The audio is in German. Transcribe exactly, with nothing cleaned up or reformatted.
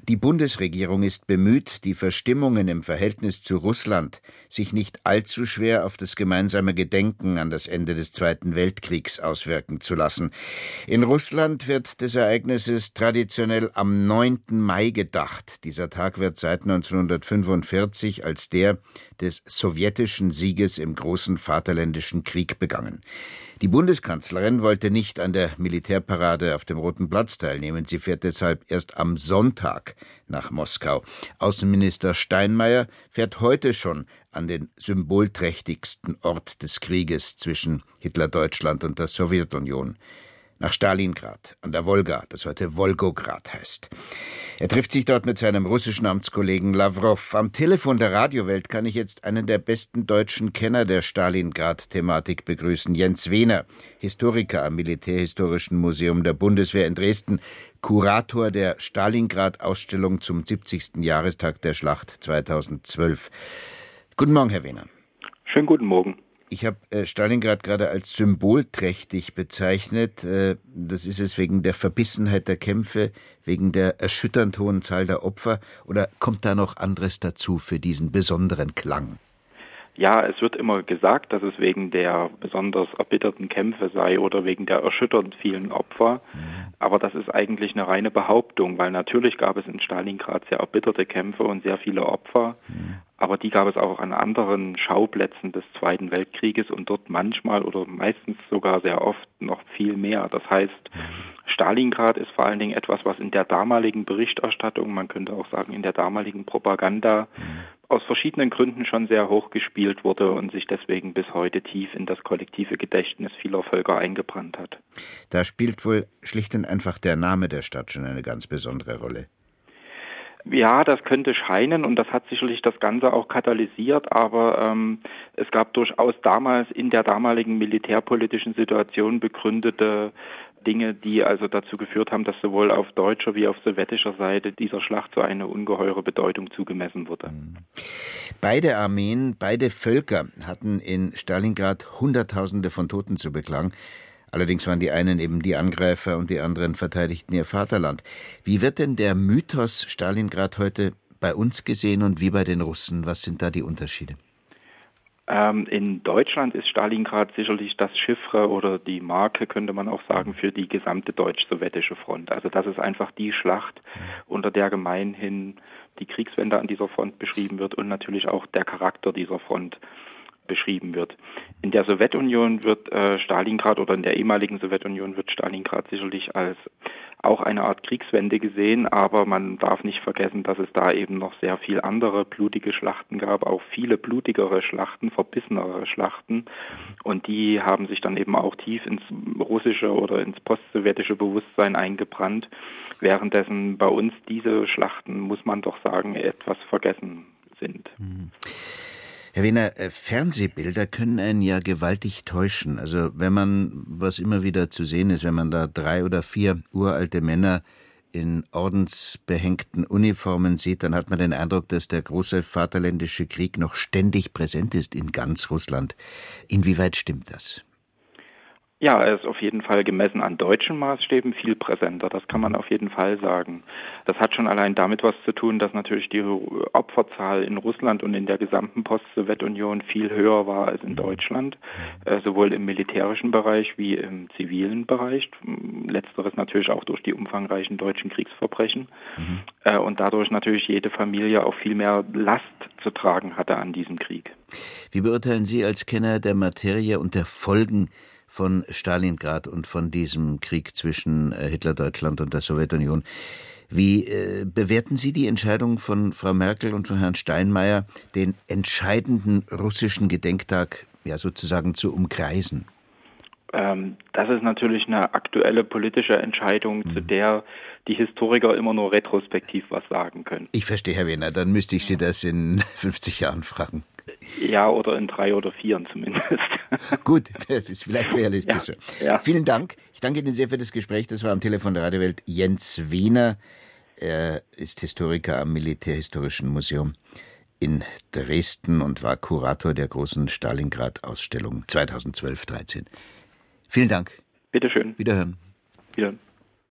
Die Bundesregierung ist bemüht, die Verstimmungen im Verhältnis zu Russland sich nicht allzu schwer auf das gemeinsame Gedenken an das Ende des Zweiten Weltkriegs auswirken zu lassen. In Russland wird des Ereignisses traditionell am neunten Mai gedacht. Dieser Tag wird seit neunzehnhundertfünfundvierzig als der des sowjetischen Sieges im Großen Vaterländischen Krieg begangen. Die Bundeskanzlerin wollte nicht an der Militärparade auf dem Roten Platz teilnehmen. Sie fährt deshalb erst am Sonntag nach Moskau. Außenminister Steinmeier fährt heute schon an den symbolträchtigsten Ort des Krieges zwischen Hitlerdeutschland und der Sowjetunion, nach Stalingrad an der Wolga, das heute Wolgograd heißt. Er trifft sich dort mit seinem russischen Amtskollegen Lawrow. Am Telefon der Radiowelt kann ich jetzt einen der besten deutschen Kenner der Stalingrad-Thematik begrüßen, Jens Wehner, Historiker am Militärhistorischen Museum der Bundeswehr in Dresden, Kurator der Stalingrad-Ausstellung zum siebzigsten Jahrestag der Schlacht zweitausendzwölf. Guten Morgen, Herr Wehner. Schönen guten Morgen. Ich habe äh, Stalingrad gerade als symbolträchtig bezeichnet. Äh, das ist es wegen der Verbissenheit der Kämpfe, wegen der erschütternd hohen Zahl der Opfer. Oder kommt da noch anderes dazu für diesen besonderen Klang? Ja, es wird immer gesagt, dass es wegen der besonders erbitterten Kämpfe sei oder wegen der erschütternd vielen Opfer. Mhm. Aber das ist eigentlich eine reine Behauptung, weil natürlich gab es in Stalingrad sehr erbitterte Kämpfe und sehr viele Opfer. Mhm. Aber die gab es auch an anderen Schauplätzen des Zweiten Weltkrieges und dort manchmal oder meistens sogar sehr oft noch viel mehr. Das heißt, Stalingrad ist vor allen Dingen etwas, was in der damaligen Berichterstattung, man könnte auch sagen in der damaligen Propaganda, aus verschiedenen Gründen schon sehr hoch gespielt wurde und sich deswegen bis heute tief in das kollektive Gedächtnis vieler Völker eingebrannt hat. Da spielt wohl schlicht und einfach der Name der Stadt schon eine ganz besondere Rolle. Ja, das könnte scheinen und das hat sicherlich das Ganze auch katalysiert, aber ähm, es gab durchaus damals in der damaligen militärpolitischen Situation begründete Dinge, die also dazu geführt haben, dass sowohl auf deutscher wie auf sowjetischer Seite dieser Schlacht so eine ungeheure Bedeutung zugemessen wurde. Beide Armeen, beide Völker hatten in Stalingrad Hunderttausende von Toten zu beklagen. Allerdings waren die einen eben die Angreifer und die anderen verteidigten ihr Vaterland. Wie wird denn der Mythos Stalingrad heute bei uns gesehen und wie bei den Russen? Was sind da die Unterschiede? Ähm, in Deutschland ist Stalingrad sicherlich das Chiffre oder die Marke, könnte man auch sagen, für die gesamte deutsch-sowjetische Front. Also das ist einfach die Schlacht, unter der gemeinhin die Kriegswende an dieser Front beschrieben wird und natürlich auch der Charakter dieser Front beschrieben wird. In der Sowjetunion wird äh, Stalingrad oder in der ehemaligen Sowjetunion wird Stalingrad sicherlich als auch eine Art Kriegswende gesehen, aber man darf nicht vergessen, dass es da eben noch sehr viel andere blutige Schlachten gab, auch viele blutigere Schlachten, verbissenere Schlachten und die haben sich dann eben auch tief ins russische oder ins postsowjetische Bewusstsein eingebrannt, währenddessen bei uns diese Schlachten, muss man doch sagen, etwas vergessen sind. Mhm. Herr Wehner, Fernsehbilder können einen ja gewaltig täuschen. Also wenn man, was immer wieder zu sehen ist, wenn man da drei oder vier uralte Männer in ordensbehängten Uniformen sieht, dann hat man den Eindruck, dass der große Vaterländische Krieg noch ständig präsent ist in ganz Russland. Inwieweit stimmt das? Ja, er ist auf jeden Fall gemessen an deutschen Maßstäben viel präsenter, das kann man auf jeden Fall sagen. Das hat schon allein damit was zu tun, dass natürlich die Opferzahl in Russland und in der gesamten Post-Sowjetunion viel höher war als in Deutschland, äh, sowohl im militärischen Bereich wie im zivilen Bereich. Letzteres natürlich auch durch die umfangreichen deutschen Kriegsverbrechen mhm. äh, und dadurch natürlich jede Familie auch viel mehr Last zu tragen hatte an diesem Krieg. Wie beurteilen Sie als Kenner der Materie und der Folgen von Stalingrad und von diesem Krieg zwischen Hitlerdeutschland und der Sowjetunion. Wie äh, bewerten Sie die Entscheidung von Frau Merkel und von Herrn Steinmeier, den entscheidenden russischen Gedenktag ja sozusagen zu umkreisen? Ähm, das ist natürlich eine aktuelle politische Entscheidung, mhm. zu der die Historiker immer nur retrospektiv was sagen können. Ich verstehe, Herr Wehner, dann müsste ich Sie das in fünfzig Jahren fragen. Ja, oder in drei oder vieren zumindest. Gut, das ist vielleicht realistischer. Ja, ja. Vielen Dank. Ich danke Ihnen sehr für das Gespräch. Das war am Telefon der Radiowelt Jens Wehner. Er ist Historiker am Militärhistorischen Museum in Dresden und war Kurator der großen Stalingrad-Ausstellung zweitausendzwölf dreizehn. Vielen Dank. Bitteschön. Wiederhören. Wiederhören.